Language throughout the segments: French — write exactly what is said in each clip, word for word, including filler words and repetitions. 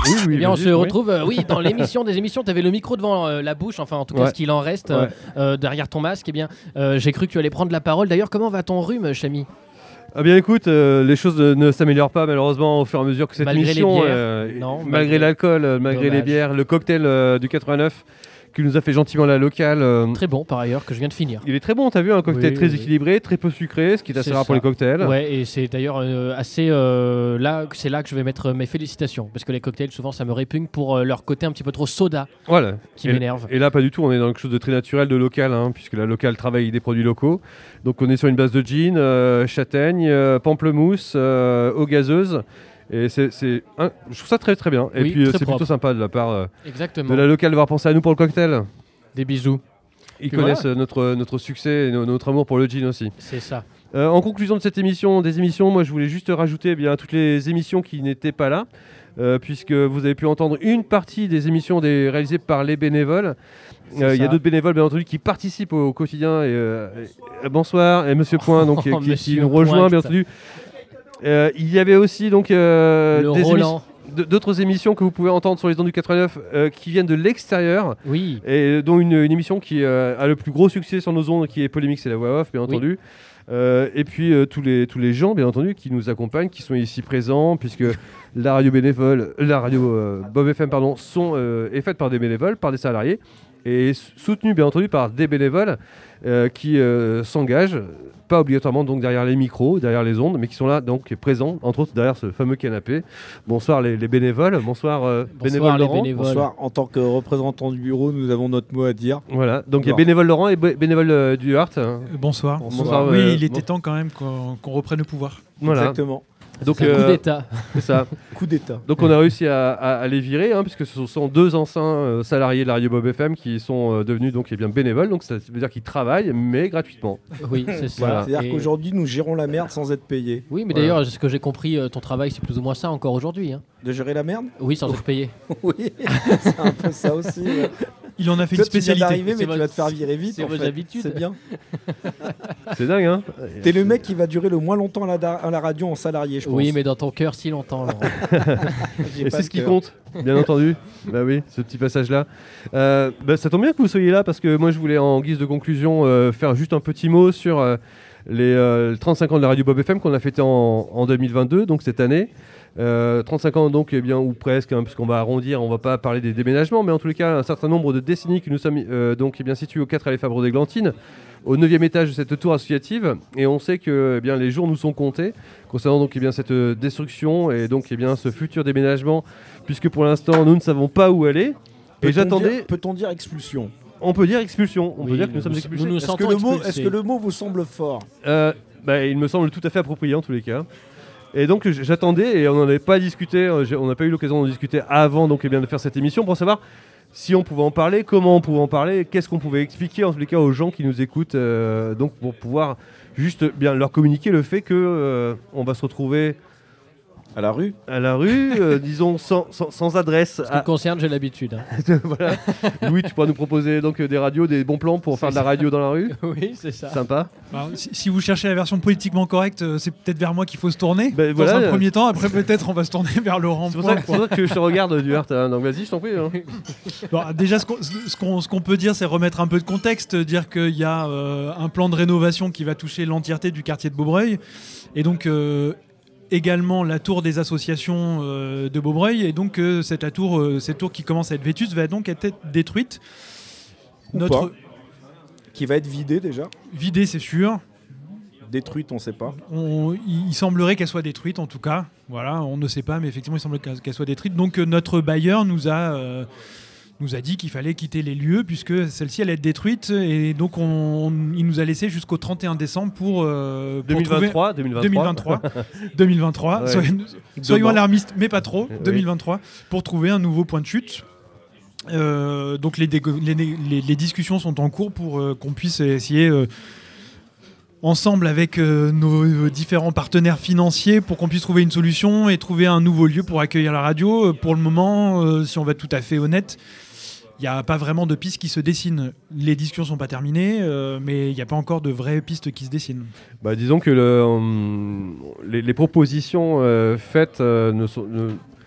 Oui, oui, eh bien, on se oui. retrouve euh, oui, dans l'émission des émissions. Tu avais le micro devant euh, la bouche, enfin en tout cas Ouais. ce qu'il en reste Ouais. euh, euh, derrière ton masque. Eh bien, euh, j'ai cru que tu allais prendre la parole. D'ailleurs, comment va ton rhume, Chami? Ah bien écoute, euh, les choses euh, ne s'améliorent pas malheureusement au fur et à mesure que cette Malgré les émission, bières. euh, Non, malgré, malgré- l'alcool, euh, malgré les Dommage. bières, le cocktail euh, du quatre-vingt-neuf qui nous a fait gentiment la locale. euh, Très bon par ailleurs que je viens de finir. Il est très bon, t'as vu, un cocktail Oui, très oui. équilibré, très peu sucré, ce qui est assez C'est rare pour ça. les cocktails. Ouais, et c'est d'ailleurs euh, assez euh, là, c'est là que je vais mettre mes félicitations parce que les cocktails souvent ça me répugne pour euh, leur côté un petit peu trop soda Voilà. qui et, m'énerve. Et là, pas du tout, on est dans quelque chose de très naturel, de local, hein, puisque la locale travaille avec des produits locaux. Donc on est sur une base de gin, euh, châtaigne, euh, pamplemousse, euh, eau gazeuse. Et c'est, c'est un- je trouve ça très très bien. Et Oui, puis euh, très c'est propre. plutôt sympa de la part euh, Exactement. de la locale d'avoir pensé à nous pour le cocktail. Des bisous. Ils Puis connaissent voilà. euh, notre, notre succès et no- notre amour pour le gin aussi. C'est ça. Euh, en conclusion de cette émission, des émissions, moi je voulais juste rajouter eh bien, toutes les émissions qui n'étaient pas là, euh, puisque vous avez pu entendre une partie des émissions des, réalisées par les bénévoles. C'est Euh, Il y a ça. d'autres bénévoles bien entendu qui participent au, au quotidien. Et, euh, et- bonsoir, et Monsieur Point donc, qui, qui- qui Monsieur nous rejoint Pointe. bien entendu. Euh, il y avait aussi donc euh, Le des Roland. émissions- d- d'autres émissions que vous pouvez entendre sur les ondes du quatre-vingt-neuf euh, qui viennent de l'extérieur. Oui. Et dont une, une émission qui euh, a le plus gros succès sur nos ondes, qui est Polémique, c'est la voix off, bien Oui. entendu. Euh, et puis euh, tous, les, tous les gens, bien entendu, qui nous accompagnent, qui sont ici présents, puisque la radio bénévole, la radio euh, Bob F M, pardon, sont, euh, est faite par des bénévoles, par des salariés, et s- soutenue, bien entendu, par des bénévoles euh, qui euh, s'engagent, pas obligatoirement donc derrière les micros, derrière les ondes, mais qui sont là, donc présents, entre autres derrière ce fameux canapé. Bonsoir les, les bénévoles, bonsoir, euh, Bonsoir, bénévole les Laurent. bénévoles. Bonsoir, en tant que représentant du bureau, nous avons notre mot à dire. Voilà, donc il y a Bonsoir. bénévole Laurent et bé- bénévole euh, du Hart. Euh, Bonsoir. Bonsoir. Oui, euh, il était bon- temps quand même qu'on qu'on reprenne le pouvoir. Voilà, Exactement. donc C'est un coup euh, d'état. c'est ça. Coup d'état. Donc on a réussi à, à- à les virer, hein, puisque ce sont deux anciens euh, salariés de la radio Bob F M qui sont euh, devenus donc eh bien bénévoles. Donc ça veut dire qu'ils travaillent, mais gratuitement. Oui, c'est ça. Voilà. C'est-à-dire Et- qu'aujourd'hui, nous gérons la merde sans être payés. Oui, mais Voilà. d'ailleurs, ce que j'ai compris, euh, ton travail, c'est plus ou moins ça encore aujourd'hui. Hein. De gérer la merde Oui, sans être payé. Oui, c'est un peu ça aussi. ouais. Il en a fait Toi, une tu viens spécialité. d'arriver, mais C'est tu votre- vas te faire virer vite. c'est en vos fait. habitudes. C'est bien. C'est dingue, hein. T'es le mec qui va durer le moins longtemps à la, da- à la radio en salarié, je pense. Oui, mais dans ton cœur, si longtemps. Laurent. J'ai Et pas c'est le ce qui cœur. compte, bien entendu. Bah oui, ce petit passage-là. Euh, bah, ça tombe bien que vous soyez là, parce que moi je voulais en guise de conclusion euh, faire juste un petit mot sur euh, les euh, trente-cinq ans de la radio Bob F M qu'on a fêté en, en deux mille vingt-deux, donc cette année. Euh, trente-cinq ans donc, eh bien, ou presque, hein, puisqu'on va arrondir, on va pas parler des déménagements, mais en tous les cas un certain nombre de décennies que nous sommes euh, donc, eh bien, situés au quatre allées Fabre-d'Églantine, au neuvième étage de cette tour associative, et on sait que eh bien, les jours nous sont comptés concernant donc, eh bien, cette euh, destruction et donc eh bien, ce futur déménagement, puisque pour l'instant nous ne savons pas où aller. Et Peut-on j'attendais, dire- Peut-on dire expulsion on peut dire expulsion, on Oui, peut dire que nous sommes nous- expulsés. nous nous Est-ce que, sentons le mot, expulsés. est-ce que le mot vous semble fort Euh, bah, il me semble tout à fait approprié en tous les cas. Et donc j- j'attendais et on n'en avait pas discuté, euh, j'ai- on n'a pas eu l'occasion d'en discuter avant donc, eh bien, de faire cette émission pour savoir si on pouvait en parler, comment on pouvait en parler, qu'est-ce qu'on pouvait expliquer en tous les cas aux gens qui nous écoutent, euh, donc pour pouvoir juste bien leur communiquer le fait que euh, on va se retrouver À la rue à la rue, euh, disons sans, sans, sans adresse. Ce qui me à- concerne, j'ai l'habitude. hein. voilà. Louis, tu pourras nous proposer donc euh, des radios, des bons plans pour faire de la radio dans la rue. Oui, c'est ça. Sympa. Alors, si, si vous cherchez la version politiquement correcte, euh, c'est peut-être vers moi qu'il faut se tourner. Ben dans voilà, un euh, premier temps, après peut-être on va se tourner vers Laurent. C'est pour, ça, Point. c'est pour ça que je te regarde du Hart, hein. Donc vas-y, je t'en prie. hein. Bon, déjà, ce qu'on ce qu'on- ce qu'on peut dire, c'est remettre un peu de contexte, dire qu'il y a euh, un plan de rénovation qui va toucher l'entièreté du quartier de Beaubreuil, et donc euh, également la tour des associations euh, de Beaubreuil, et donc euh, cette, la tour, euh, cette tour qui commence à être vétuste va donc être détruite. Ou Notre pas. Qui va être vidée déjà. vidée, c'est sûr. Détruite, on sait pas. On- il il semblerait qu'elle soit détruite, en tout cas. Voilà, on ne sait pas, mais effectivement, il semble qu'elle qu'elle soit détruite. Donc, euh, notre bailleur nous a, euh, nous a dit qu'il fallait quitter les lieux, puisque celle-ci allait être détruite. Et donc, on, on- il nous a laissé jusqu'au trente et un décembre pour, euh, pour deux mille vingt-trois, trouver- deux mille vingt-trois. deux mille vingt-trois. deux mille vingt-trois. Ouais. Soyons, soyons Demain. alarmistes, mais pas trop. Oui. deux mille vingt-trois, pour trouver un nouveau point de chute. Euh, donc, les, dégo- les, les- les discussions sont en cours pour euh, qu'on puisse essayer... euh, ensemble avec euh, nos euh, différents partenaires financiers pour qu'on puisse trouver une solution et trouver un nouveau lieu pour accueillir la radio. Euh, Pour le moment, euh, si on va être tout à fait honnête, il n'y a pas vraiment de pistes qui se dessinent. Les discussions ne sont pas terminées, euh, mais il n'y a pas encore de vraies pistes qui se dessinent. Bah, disons que le, hum, les, les propositions euh, faites euh, ne sont, ne-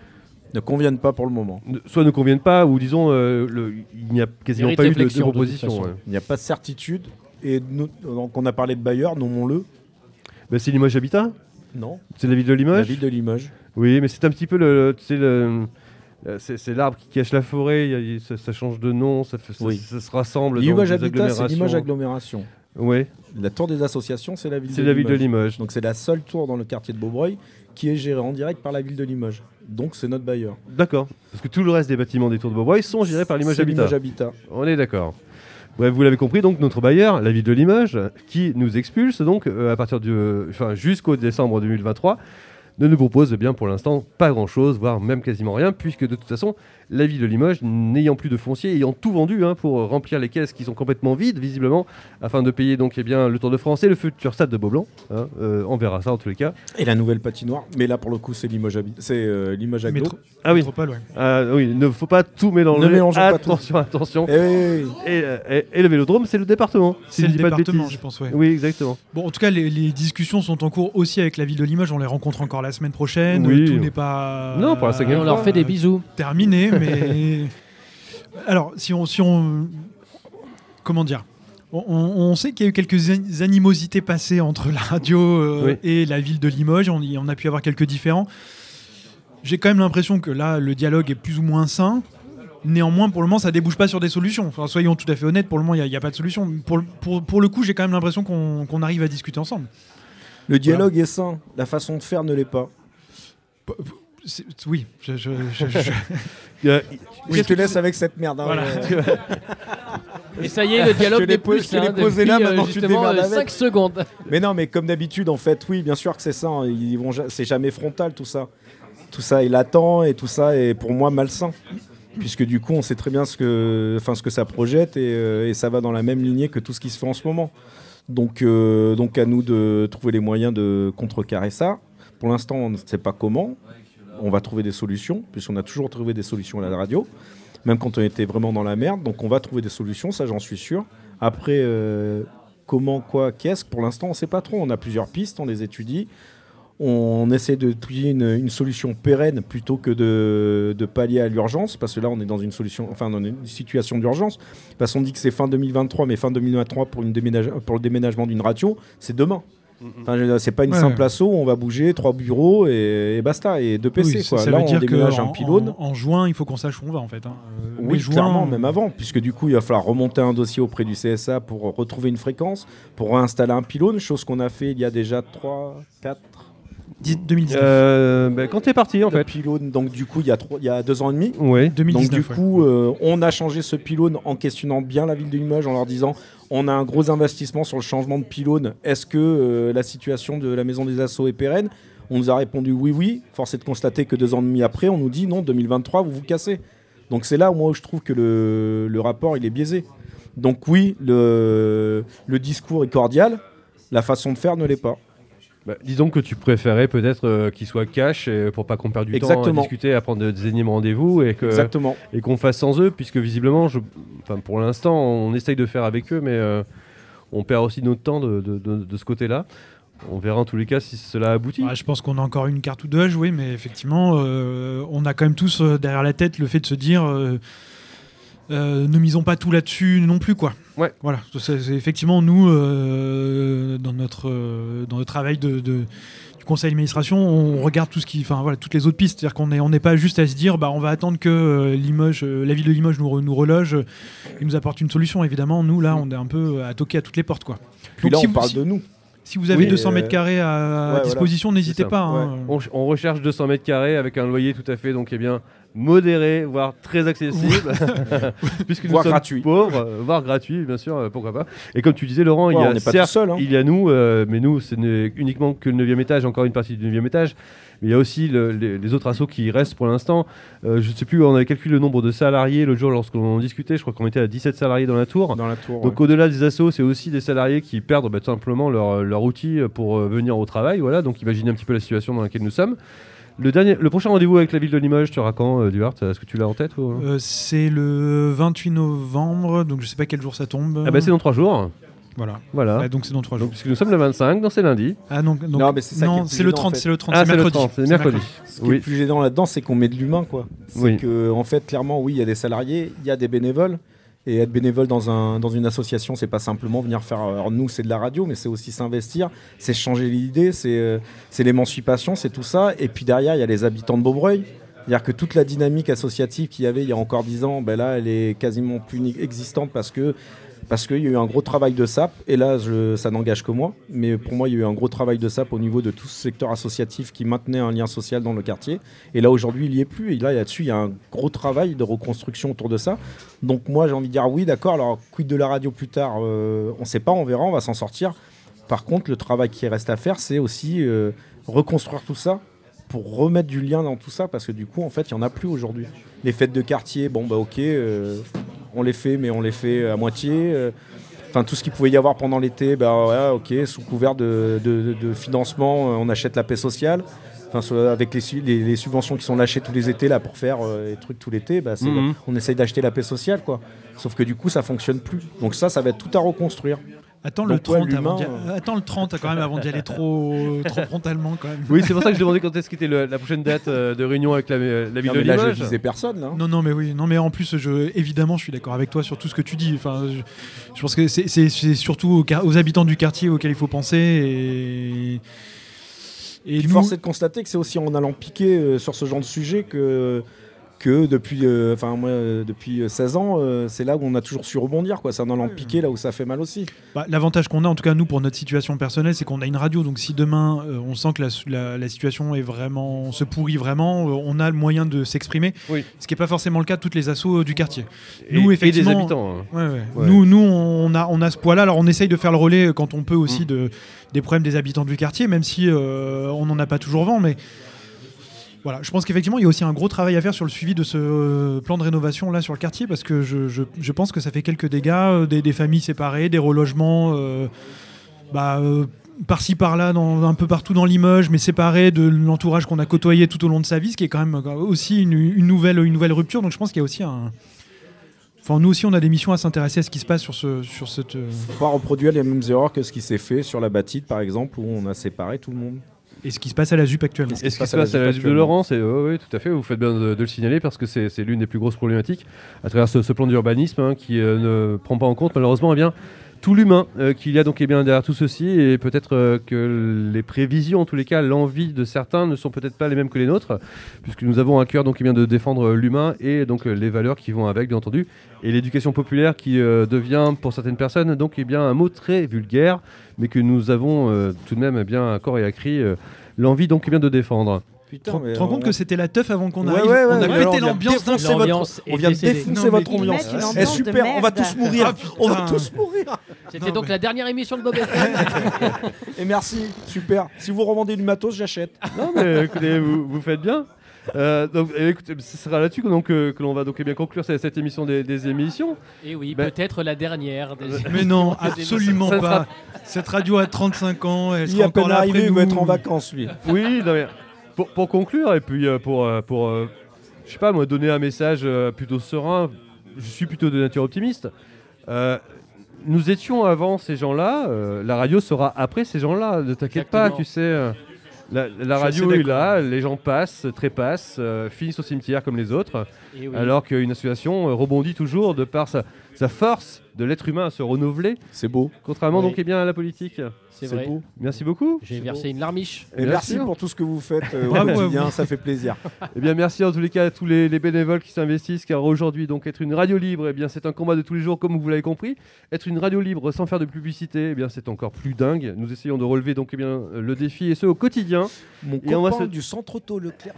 Ne conviennent pas pour le moment. ne- soit ne conviennent pas, ou disons, euh, le- il n'y a quasiment Mérite pas eu de, de réflexion, de toute proposition. façon. ouais. Il n'y a pas de certitude. Et nous- donc on a parlé de Bayer, nommons-le. Bah, c'est Limoges Habitat. Non. C'est la ville de La Limoges. ville de Limoges. Oui, mais c'est un petit peu le, tu sais, le, euh, c'est, c'est l'arbre qui cache la forêt. il y a- il- ça, ça change de nom, ça, fait- ça- Oui. ça se rassemble. Limoges dans des Habitat, c'est agglomérations. Limoges Agglomération. Oui, La tour des associations, c'est la ville c'est de la ville Limoges. de Limoges. Donc c'est la seule tour dans le quartier de Beaubreuil qui est gérée en direct par la ville de Limoges. Donc c'est notre bailleur. D'accord. Parce que tout le reste des bâtiments des tours de Beaubreuil sont gérés par Limoges C'est Habitat. Limoges Habitat. On est d'accord. Bref, vous l'avez compris, donc notre bailleur, la ville de Limoges, qui nous expulse donc euh, à partir du, euh, enfin jusqu'au décembre deux mille vingt-trois, ne nous propose eh bien pour l'instant pas grand-chose, voire même quasiment rien, puisque de toute façon, la ville de Limoges, n'ayant plus de foncier, ayant tout vendu hein, pour remplir les caisses qui sont complètement vides, visiblement, afin de payer donc eh bien le Tour de France et le futur stade de Beaublanc. hein, euh, on verra ça en tous les cas. Et la nouvelle patinoire. Mais là pour le coup c'est Limoges Habitat. C'est euh, Limoges Aglo. Métro- Ah oui. Métropole, ouais. Ah oui, il ne faut pas tout mélanger. Ne mélangeons pas tout. attention, attention. Eh oui, oui, oui. Et, euh, et- et le Vélodrome, c'est le département. si C'est je le dis pas de département, bêtises. je pense, ouais. Oui, exactement. Bon, en tout cas, les, les discussions sont en cours aussi avec la ville de Limoges. On les rencontre encore la semaine prochaine. Oui. Tout n'est pas Non, pour la Et cinquième on leur fois, fait des euh, bisous. terminé, mais alors si on, si on, comment dire, on, on sait qu'il y a eu quelques an- animosités passées entre la radio euh, Oui. et la ville de Limoges. On, y- on a pu avoir quelques différends. J'ai quand même l'impression que là, le dialogue est plus ou moins sain. Néanmoins, pour le moment, ça débouche pas sur des solutions. Enfin, soyons tout à fait honnêtes, pour le moment, il n'y a, a pas de solution. Pour, le- pour, pour le coup, j'ai quand même l'impression qu'on qu'on arrive à discuter ensemble. Le dialogue est sain. La façon de faire ne l'est pas. C'est- Oui, je, je- je- je- Euh, Oui, je te laisse avec cette merde. hein, Voilà. euh. Et ça y est, le dialogue Je l'ai n'est po- plus. je te l'ai hein, posé depuis, là, euh, maintenant tu te justement démerdes avec. cinq secondes. Mais non, mais comme d'habitude, en fait, oui, bien sûr que c'est ça. hein. Ils vont, ja- c'est jamais frontal tout ça. Tout ça est latent et tout ça est pour moi malsain. Puisque du coup, on sait très bien ce que, enfin, ce que ça projette et, euh, et ça va dans la même lignée que tout ce qui se fait en ce moment. Donc, euh, donc à nous de trouver les moyens de contrecarrer ça. Pour l'instant, on ne sait pas comment. On va trouver des solutions, puisqu'on a toujours trouvé des solutions à la radio, même quand on était vraiment dans la merde. Donc on va trouver des solutions, ça j'en suis sûr. Après, euh, comment, quoi, qu'est-ce, pour l'instant on ne sait pas trop. On a plusieurs pistes, on les étudie. On essaie de trouver une, une solution pérenne plutôt que de, de pallier à l'urgence, parce que là on est dans une solution, enfin dans une situation d'urgence. Parce qu'on dit que c'est fin deux mille vingt-trois, mais fin deux mille vingt-trois pour, une déménage, pour le déménagement d'une radio, c'est demain. Enfin, je veux dire, c'est pas une Ouais. simple asso, on va bouger trois bureaux et, et basta, et deux P C. Oui, ça, quoi. ça Là veut on dire que déménage un en- pylône. En, en juin, il faut qu'on sache où on va en fait. hein. Euh, Oui, mai, juin, clairement, euh, même avant, puisque du coup, il va falloir remonter un dossier auprès du C S A pour retrouver une fréquence, pour réinstaller un pylône, chose qu'on a fait il y a déjà trois, quatre dix- deux mille dix-neuf. euh, bah, quand t'es parti en fait. pylônes, donc du coup, il y a, trois, il y a deux ans et demi. Oui. Donc du deux mille dix-neuf, ouais. coup, euh, on a changé ce pylône en questionnant bien la ville de Limoges, en leur disant on a un gros investissement sur le changement de pylône. Est-ce que euh, la situation de la maison des Assos est pérenne? On nous a répondu oui, oui. Force est de constater que deux ans et demi après, on nous dit non, deux mille vingt-trois, vous vous cassez. Donc c'est là où moi je trouve que le, le rapport il est biaisé. Donc oui, le, le discours est cordial, la façon de faire ne l'est pas. Bah, disons que tu préférais peut-être euh, qu'il soit cash et pour pas qu'on perde du temps Exactement. à discuter, à prendre des énièmes rendez-vous et que Exactement. et qu'on fasse sans eux, puisque visiblement, je, enfin, pour l'instant, on essaye de faire avec eux, mais euh, on perd aussi notre temps de, de, de, de ce côté-là. On verra en tous les cas si cela aboutit. Ouais, je pense qu'on a encore une carte ou deux à jouer, mais effectivement, euh, on a quand même tous euh, derrière la tête le fait de se dire euh, euh, ne misons pas tout là-dessus non plus, quoi. Ouais. Voilà. C'est, c'est effectivement nous euh, dans notre euh, dans notre travail de, de- du conseil d'administration, on regarde tout ce qui, enfin voilà, toutes les autres pistes. C'est-à-dire qu'on est on n'est pas juste à se dire bah on va attendre que euh, Limoges, euh, la ville de Limoges nous, re- nous reloge euh, et nous apporte une solution. Évidemment, nous là, on est un peu à toquer à toutes les portes, quoi. Puis Donc, là, si on vous- parle si- de nous. Si vous avez Oui, deux cents euh, mètres carrés à ouais, disposition, n'hésitez ça. pas. hein. On, ch- on recherche deux cents mètres carrés avec un loyer tout à fait donc eh bien modéré, voire très accessible, puisque nous Voire sommes gratuit. pauvres, euh, voire gratuit, bien sûr, euh, pourquoi pas. Et comme tu disais, Laurent, Ouais, il y on a n'est pas certes, tout seul. Hein. il y a nous, euh, mais nous, ce n'est uniquement que le neuvième étage, encore une partie du neuvième étage. Mais il y a aussi le- les, les autres assos qui restent pour l'instant. Euh, je ne sais plus, on avait calculé le nombre de salariés l'autre jour lorsqu'on en discutait. Je crois qu'on était à dix-sept salariés dans la tour. Dans la tour. Donc ouais. au-delà des assos, c'est aussi des salariés qui perdent bah, tout simplement leur, leur outil pour euh, venir au travail. Voilà, donc imaginez un petit peu la situation dans laquelle nous sommes. Le, dernier, le prochain rendez-vous avec la ville de Limoges, tu auras quand, euh, Duarte? Est-ce que tu l'as en tête ou... Euh, c'est le vingt-huit novembre, donc je sais pas quel jour ça tombe. Ah bah c'est dans trois jours. Voilà. Voilà. Ouais, donc c'est dans trois jours. Donc, puisque nous sommes le vingt-cinq, donc c'est lundi. Ah non, donc, Non, mais c'est ça qui est non, plus c'est le gênant, trente, en fait. c'est le trente, Ah, c'est c'est le mercredi. trente, c'est mercredi. Ce qui Oui. est plus gênant là-dedans, c'est qu'on met de l'humain, quoi. C'est Oui. que, en fait, clairement, oui, il y a des salariés, il y a des bénévoles. Et être bénévole dans, un, dans une association, c'est pas simplement venir faire. Alors nous, c'est de la radio, mais c'est aussi s'investir, c'est changer l'idée, c'est, euh, c'est l'émancipation, c'est tout ça. Et puis derrière, il y a les habitants de Beaubreuil. C'est-à-dire que toute la dynamique associative qu'il y avait il y a encore dix ans, ben là, elle est quasiment plus ni- existante parce que parce qu'il y a eu un gros travail de S A P. Et là, je, ça n'engage que moi. Mais pour moi, il y a eu un gros travail de S A P au niveau de tout ce secteur associatif qui maintenait un lien social dans le quartier. Et là, aujourd'hui, il n'y est plus. Et là, là-dessus, il y a un gros travail de reconstruction autour de ça. Donc moi, j'ai envie de dire oui, d'accord. Alors, quid de la radio plus tard euh, on ne sait pas, on verra, on va s'en sortir. Par contre, le travail qui reste à faire, c'est aussi euh, reconstruire tout ça pour remettre du lien dans tout ça, parce que du coup, en fait, il n'y en a plus aujourd'hui. Les fêtes de quartier, bon, bah ok, euh, on les fait, mais on les fait à moitié. euh, Enfin, tout ce qu'il pouvait y avoir pendant l'été, bah ouais, ok, sous couvert de, de, de financement, euh, on achète la paix sociale. Enfin, sur- avec les, su- les, les subventions qui sont lâchées tous les étés là pour faire euh, les trucs tout l'été, bah, c'est- Mhm. on essaye d'acheter la paix sociale, quoi. Sauf que du coup, ça fonctionne plus. Donc ça, ça va être tout à reconstruire. Attends Donc, le ouais, trente l'humain, avant d'y... euh. Attends le trente quand même avant d'y aller trop, trop frontalement quand même. Oui, c'est pour ça que je demandais quand est-ce qu'était le- la prochaine date euh, de réunion avec la, la ville Non, de mais là, je Limoges. visais personne. Là. Non, non, mais oui, non, mais en plus, je, évidemment, je suis d'accord avec toi sur tout ce que tu dis. Enfin, je, je pense que c'est, c'est, c'est surtout aux, quar- aux habitants du quartier auxquels il faut penser. Et, et Et nous- force est de constater que c'est aussi en allant piquer euh, sur ce genre de sujet que, que depuis, euh, enfin, moi, euh, depuis seize ans, euh, c'est là où on a toujours su rebondir. Quoi. C'est en allant piquer là où ça fait mal aussi. Bah, l'avantage qu'on a, en tout cas nous, pour notre situation personnelle, c'est qu'on a une radio. Donc si demain, euh, on sent que la, la- la situation est vraiment, se pourrit vraiment, euh, on a le moyen de s'exprimer. Oui. Ce qui n'est pas forcément le cas de toutes les assos euh, du quartier. Et, Nous, et des effectivement- habitants. hein. Ouais, ouais. Ouais. Nous, nous on, a, on a ce poids-là. Alors on essaye de faire le relais quand on peut aussi Mm. de, des problèmes des habitants du quartier, même si euh, on n'en a pas toujours vent. Mais voilà, je pense qu'effectivement, il y a aussi un gros travail à faire sur le suivi de ce euh, plan de rénovation là sur le quartier, parce que je, je- je pense que ça fait quelques dégâts, euh, des, des familles séparées, des relogements, euh, bah, euh, par-ci par-là, dans, un peu partout dans Limoges, mais séparés de l'entourage qu'on a côtoyé tout au long de sa vie, ce qui est quand même euh, aussi une, une nouvelle, une nouvelle rupture. Donc je pense qu'il y a aussi un... Enfin, nous aussi, on a des missions à s'intéresser à ce qui se passe sur, ce, sur cette... euh, Faut pas reproduire les mêmes erreurs que ce qui s'est fait sur la Bâtite, par exemple, où on a séparé tout le monde. et ce qui se passe à la ZUP actuellement. Et ce qui se passe à la Jupe de actuellement. Laurent, c'est oui, oui, tout à fait. Vous faites bien de, de le signaler parce que c'est c'est l'une des plus grosses problématiques à travers ce, ce plan d'urbanisme hein, qui euh, ne prend pas en compte malheureusement eh bien, tout l'humain euh, qu'il y a donc eh bien, derrière tout ceci et peut-être euh, que les prévisions, en tous les cas, l'envie de certains ne sont peut-être pas les mêmes que les nôtres, puisque nous avons à cœur donc eh bien, de défendre l'humain et donc euh, les valeurs qui vont avec, bien entendu, et l'éducation populaire qui euh, devient pour certaines personnes donc eh bien un mot très vulgaire, mais que nous avons euh, tout de même eh bien à corps et à cri euh, l'envie donc eh bien de défendre. Putain, Tu te rends compte que c'était la teuf avant qu'on Ouais, arrive. ouais, ouais, on a mais alors, pété on vient l'ambiance d'un défoncer coup. votre- L'ambiance On est vient de décédée. défoncer Non, votre mais- ambiance. Ils mettent une Eh, ambiance de super, on va merde. tous mourir. Ah, putain. on va tous mourir. C'était Non, donc mais- la dernière émission de Bob F M. Et merci, super. Si vous revendez du matos, j'achète. Non mais écoutez, vous, vous faites bien. Euh, donc, eh, écoutez, ce sera là-dessus que, donc, euh, que l'on va donc eh bien conclure cette, cette émission des, des émissions. Et oui, Ben- peut-être la dernière. Des... Mais non, des absolument Ça ne sera- pas. Cette radio a trente-cinq ans, elle Il est sera à peine encore là arrivé, après il va nous. être en vacances, lui. Oui, non, mais pour, pour conclure et puis euh, pour, euh, pour euh, je sais pas moi, donner un message euh, plutôt serein, je suis plutôt de nature optimiste. Euh, nous étions avant ces gens-là, euh, la radio sera après ces gens-là. Ne t'inquiète pas, Exactement. tu sais. euh, la, la suis radio assez est là, les gens passent, trépassent, euh, finissent au cimetière comme les autres. Et oui. Alors qu'une association euh, rebondit toujours de par sa, sa force de l'être humain à se renouveler, C'est beau. contrairement Oui. donc eh bien, à la politique. c'est C'est vrai. beau. Merci beaucoup. J'ai C'est versé beau. une larmiche. Et Bien merci sûr. pour tout ce que vous faites euh, au Bravo à quotidien, vous. ça fait plaisir. Eh bien, merci en tous les cas à tous les, les bénévoles qui s'investissent, car aujourd'hui, donc, être une radio libre, eh bien, c'est un combat de tous les jours, comme vous l'avez compris. Être une radio libre sans faire de publicité, eh bien, c'est encore plus dingue. Nous essayons de relever donc, eh bien, le défi, et ce, au quotidien. Mon Et on va copain se- du centre auto Leclerc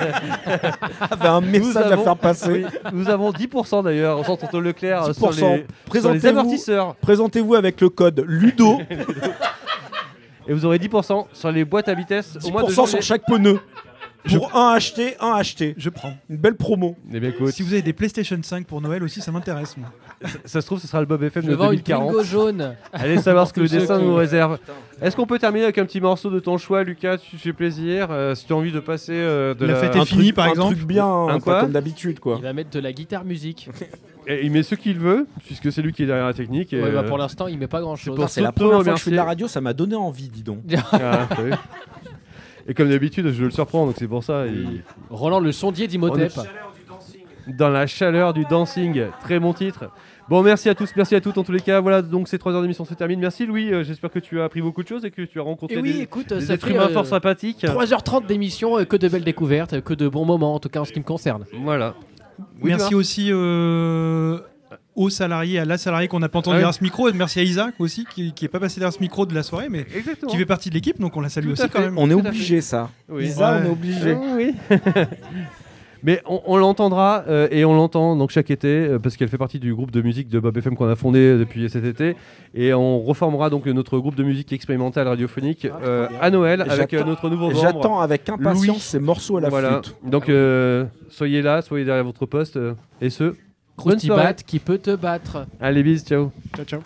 avait un message Nous à avons- faire passer. Oui, nous avons dix pour cent d'ailleurs au centre Auto Leclerc dix sur pour les, cent. sur les Présentez-vous amortisseurs. présentez-vous avec le code LUDO, Et vous aurez dix pour cent sur les boîtes à vitesse au dix mois de pour cent janvier. sur chaque pneu. Pour un acheté, un acheté. Je prends. Une belle promo. Eh bien, écoute, Si vous avez des PlayStation cinq pour Noël aussi, ça m'intéresse. Moi. ça, ça se trouve, ce sera le Bob F M Je de vends deux une mille quarante. Twingo jaune. Allez savoir ce que le Tous ceux dessin qui- nous réserve. Est-ce qu'on peut terminer avec un petit morceau de ton choix, Lucas? Tu te fais plaisir. Euh, si tu as envie de passer euh, de La la, fête un est finie, truc- par un exemple. truc bien, Un hein, quoi pas comme d'habitude, quoi. Il va mettre de la guitare musique. Et il met ce qu'il veut, puisque c'est lui qui est derrière la technique. Et, Ouais, bah, euh, pour l'instant, il met pas grand chose. pour C'est la s'auto- première fois que je fais de la remercier. radio, ça m'a donné envie, dis donc. ah, t'as vu. Et comme d'habitude, je le surprends, donc c'est pour ça. il- Roland le sondier d'Imhotep. Dans la chaleur du dancing, très bon titre. Bon, merci à tous, merci à toutes en tous les cas. Voilà, donc ces trois heures d'émission se terminent. Merci Louis, euh, j'espère que tu as appris beaucoup de choses et que tu as rencontré Et oui, des, écoute, des ça êtres fait humains euh, fort sympathiques. trois heures trente d'émission, euh, que de belles découvertes, que de bons moments, en tout cas en ce qui me concerne. Voilà. Oui, Merci Marc. aussi euh, aux salariés, à la salariée qu'on n'a pas entendu Ah oui. derrière ce micro. Et merci à Isaac aussi, qui n'est pas passé derrière ce micro de la soirée, mais Exactement. qui fait partie de l'équipe, donc on la salue Tout aussi à quand fait. même. On est Tout à obligé, ça. Oui. Isa, Ouais. on est obligé. Ah oui. Mais on, on l'entendra euh, et on l'entend donc chaque été euh, parce qu'elle fait partie du groupe de musique de Bob F M qu'on a fondé depuis cet été et on reformera donc notre groupe de musique expérimentale radiophonique euh, à Noël Et avec euh, j'attends- notre nouveau membre. J'attends avec impatience Louis. ces morceaux à la Voilà. flûte. Donc euh, soyez là, soyez derrière votre poste euh, et ce. Bonne Krusty soirée. Bat qui peut te battre. Allez bis, ciao. Ciao, ciao.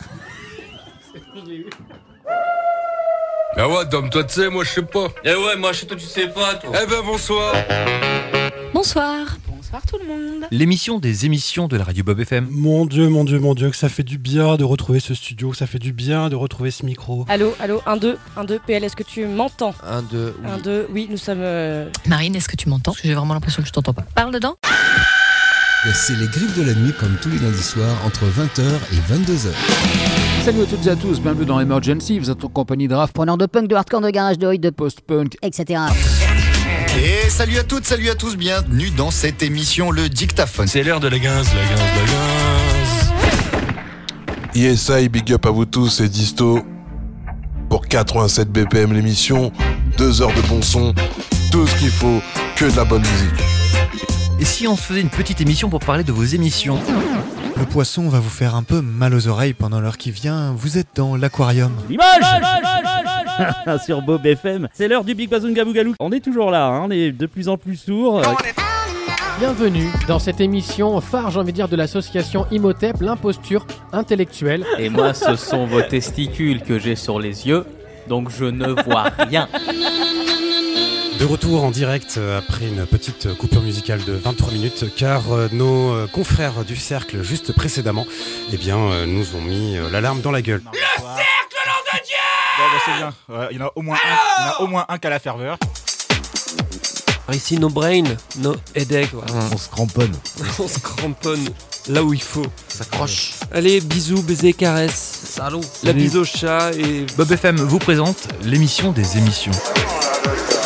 Ah ouais, Dom, toi tu sais, moi je sais pas. Eh ouais, moi chez toi tu sais pas toi. Eh ben bonsoir. Bonsoir. Bonsoir tout le monde. L'émission des émissions de la radio Bob F M. Mon Dieu, mon Dieu, mon Dieu, que ça fait du bien de retrouver ce studio, que ça fait du bien de retrouver ce micro. Allô, allô, un, deux, un, deux, P L, est-ce que tu m'entends? Un, deux, oui. un, deux, oui, nous sommes... euh, Marine, est-ce que tu m'entends? Parce que j'ai vraiment l'impression que je t'entends pas. Parle dedans. C'est les griffes de la nuit comme tous les lundis soirs entre vingt heures et vingt-deux heures. Salut à toutes et à tous, bienvenue dans Emergency, vous êtes en compagnie de Raph, preneur de punk, de hardcore, de garage, de hit, de post-punk, et cetera. Et salut à toutes, salut à tous, bienvenue dans cette émission Le Dictaphone. C'est l'heure de la guinze, la guinze, la guinze. Yes, I, big up à vous tous, c'est Disto. Pour quatre-vingt-sept B P M l'émission, deux heures de bon son, tout ce qu'il faut, que de la bonne musique. Et si on se faisait une petite émission pour parler de vos émissions? Le poisson va vous faire un peu mal aux oreilles pendant l'heure qui vient. Vous êtes dans l'aquarium. L'image sur Bob F M. C'est l'heure du Big Bazunga Bougalou. On est toujours là, hein, on est de plus en plus sourds. Bienvenue dans cette émission phare, j'ai envie de dire, de l'association Imhotep, l'imposture intellectuelle. Et moi ce sont vos testicules que j'ai sur les yeux, donc je ne vois rien. De retour en direct euh, après une petite euh, coupure musicale de vingt-trois minutes car euh, nos euh, confrères du cercle juste précédemment eh bien, euh, nous ont mis euh, l'alarme dans la gueule. Le cercle, nom de Dieu! Bon bah c'est bien, ouais, il y en a au moins un, il y en a au moins un qui a la ferveur. Ici no brain, no headache. On se cramponne. On se cramponne là où il faut. Ça croche. Allez, bisous, baisers, caresses. Salaud. La bise au chat et... Bob F M vous présente l'émission des émissions.